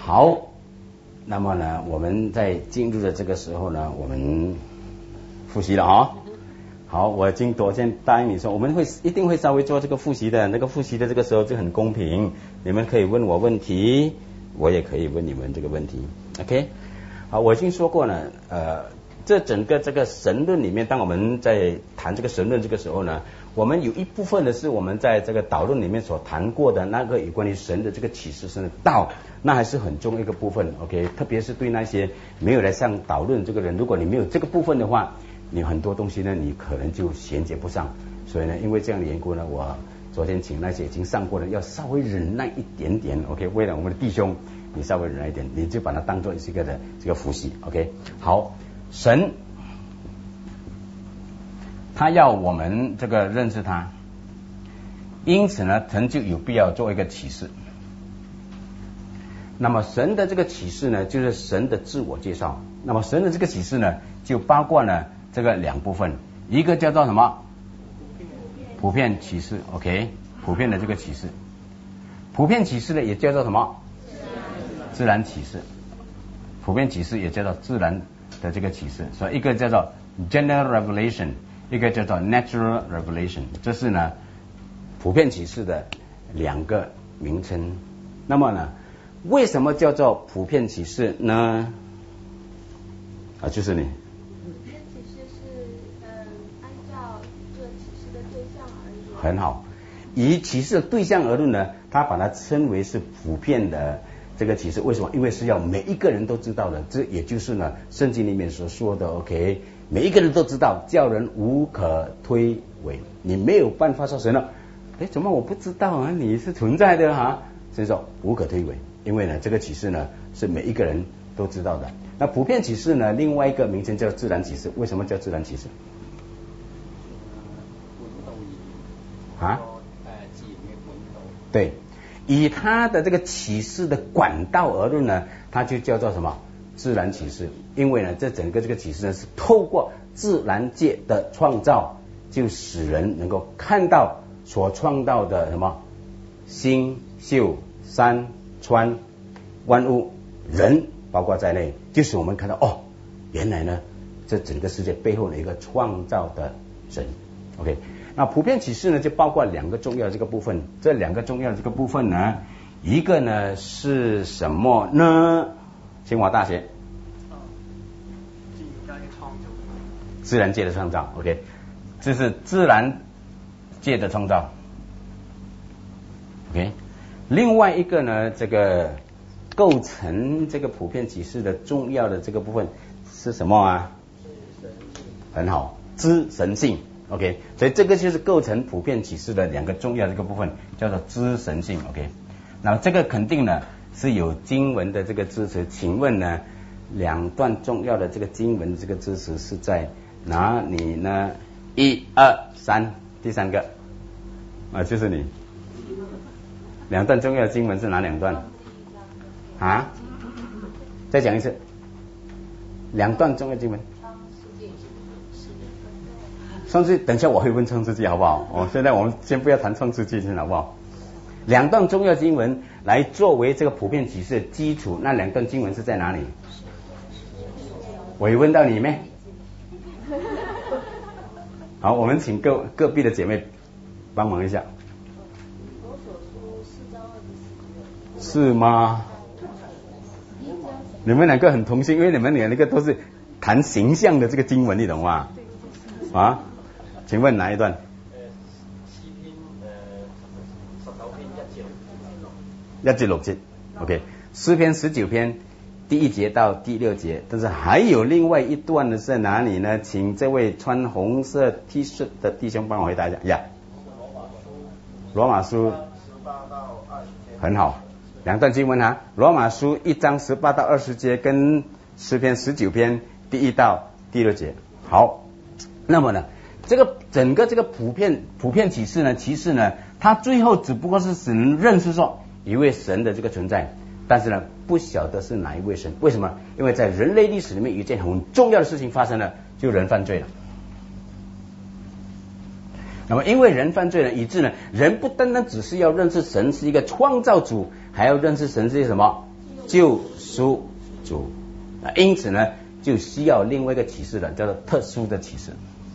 好，那么呢，我们在进入的这个时候呢，我们复习了啊。好，我已经昨天答应你说，我们一定会稍微做这个复习的。那个复习的这个时候就很公平，你们可以问我问题，我也可以问你们这个问题。OK， 好，我已经说过了，这整个这个神论里面，当我们在谈这个神论这个时候呢，我们有一部分的是我们在这个导论里面所谈过的那个有关于神的这个启示、神的道，那还是很重要一个部分。OK， 特别是对那些没有来上导论这个人，如果你没有这个部分的话，你很多东西呢，你可能就衔接不上。所以呢，因为这样的缘故呢，我昨天请那些已经上过的，要稍微忍耐一点点。OK， 为了我们的弟兄，你稍微忍耐一点，你就把它当做是一个的这个复习。OK， 好，神他要我们这个认识他，因此呢，神就有必要做一个启示。那么神的这个启示呢，就是神的自我介绍。那么神的这个启示呢，就包括呢这个两部分，一个叫做什么？普遍启示。OK， 普遍的这个启示，普遍启示呢也叫做什么？自然启示。普遍启示也叫做自然的这个启示，所以一个叫做 general revelation， 一个叫做 natural revelation， 这是呢普遍启示的两个名称。那么呢，为什么叫做普遍启示呢？就是你。 普遍启示是按照这启示的对象而论。 很好，以启示的对象而论呢，他把它称为是普遍的这个启示。为什么？因为是要每一个人都知道的，这也就是呢圣经里面所说的 OK， 每一个人都知道，叫人无可推诿。你没有办法说神了，怎么我不知道啊？你是存在的啊，所以说无可推诿。因为呢，这个启示呢是每一个人都知道的。那普遍启示呢，另外一个名称叫自然启示。为什么叫自然启示？对，以他的这个启示的管道而论呢，它就叫做什么？自然启示。因为呢，这整个这个启示呢，是透过自然界的创造，就使人能够看到所创造的什么星宿山川万物人包括在内，就是我们看到原来呢这整个世界背后的一个创造的神。 OK， 那普遍启示呢就包括两个重要的这个部分，这两个重要的这个部分呢，一个呢是什么呢？清华大学自然界的创造。 OK， 这是自然界的创造。 OK， 另外一个呢，这个构成这个普遍启示的重要的这个部分是什么啊？很好，知神性。 OK， 所以这个就是构成普遍启示的两个重要的这个部分，叫做知神性。 OK， 那这个肯定呢是有经文的这个支持。请问呢，两段重要的这个经文这个支持是在哪里呢？1、2、3，第三个就是你。两段重要的经文是哪两段啊？再讲一次，两段重要经文。创世纪，等一下我会问创世纪好不好？现在我们先不要谈创世纪好不好？两段重要经文来作为这个普遍启示的基础，那两段经文是在哪里？我有问到你没？好，我们请各壁的姐妹帮忙一下。是吗？你们两个很同心，因为你们两个都是谈形象的这个经文，你懂吗？啊？请问哪一段？1至6节 ，OK， 诗篇19篇第1节到第6节，但是还有另外一段的是在哪里呢？请这位穿红色 T 恤的弟兄帮我回答一下。呀，罗马书很好，两段经文啊，罗马书1章18到20节跟诗篇19篇第1到第6节。好，那么呢，这个整个这个普遍启示呢，其实呢，它最后只不过是使人认识说一位神的这个存在，但是呢，不晓得是哪一位神。为什么？因为在人类历史里面有一件很重要的事情发生了，就人犯罪了。那么因为人犯罪了，以致呢，人不单单只是要认识神是一个创造主，还要认识神是什么救赎主因此呢就需要另外一个启示了，叫做特殊的启示。